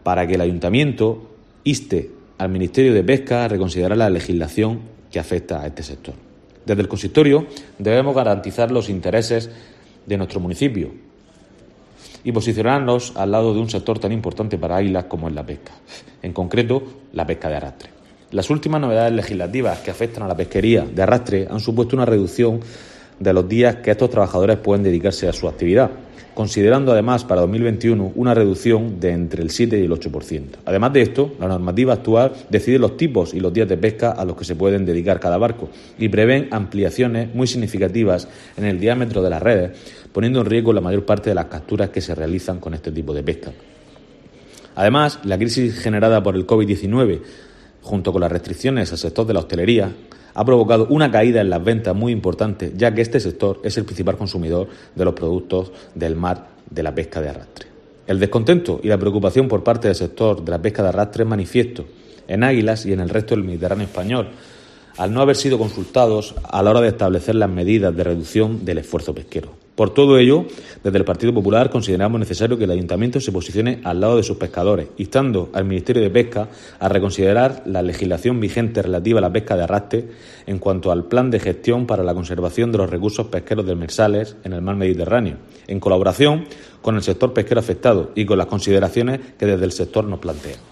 para que el Ayuntamiento inste al Ministerio de Pesca a reconsiderar la legislación que afecta a este sector. Desde el consistorio debemos garantizar los intereses de nuestro municipio y posicionarnos al lado de un sector tan importante para Águilas como es la pesca, en concreto la pesca de arrastre. Las últimas novedades legislativas que afectan a la pesquería de arrastre han supuesto una reducción de los días que estos trabajadores pueden dedicarse a su actividad, considerando además para 2021 una reducción de entre el 7 y el 8%. Además de esto, la normativa actual decide los tipos y los días de pesca a los que se pueden dedicar cada barco y prevén ampliaciones muy significativas en el diámetro de las redes, poniendo en riesgo la mayor parte de las capturas que se realizan con este tipo de pesca. Además, la crisis generada por el COVID-19, junto con las restricciones al sector de la hostelería, ha provocado una caída en las ventas muy importante, ya que este sector es el principal consumidor de los productos del mar de la pesca de arrastre. El descontento y la preocupación por parte del sector de la pesca de arrastre es manifiesto en Águilas y en el resto del Mediterráneo español, al no haber sido consultados a la hora de establecer las medidas de reducción del esfuerzo pesquero. Por todo ello, desde el Partido Popular consideramos necesario que el Ayuntamiento se posicione al lado de sus pescadores, instando al Ministerio de Pesca a reconsiderar la legislación vigente relativa a la pesca de arrastre en cuanto al plan de gestión para la conservación de los recursos pesqueros demersales en el mar Mediterráneo, en colaboración con el sector pesquero afectado y con las consideraciones que desde el sector nos plantea.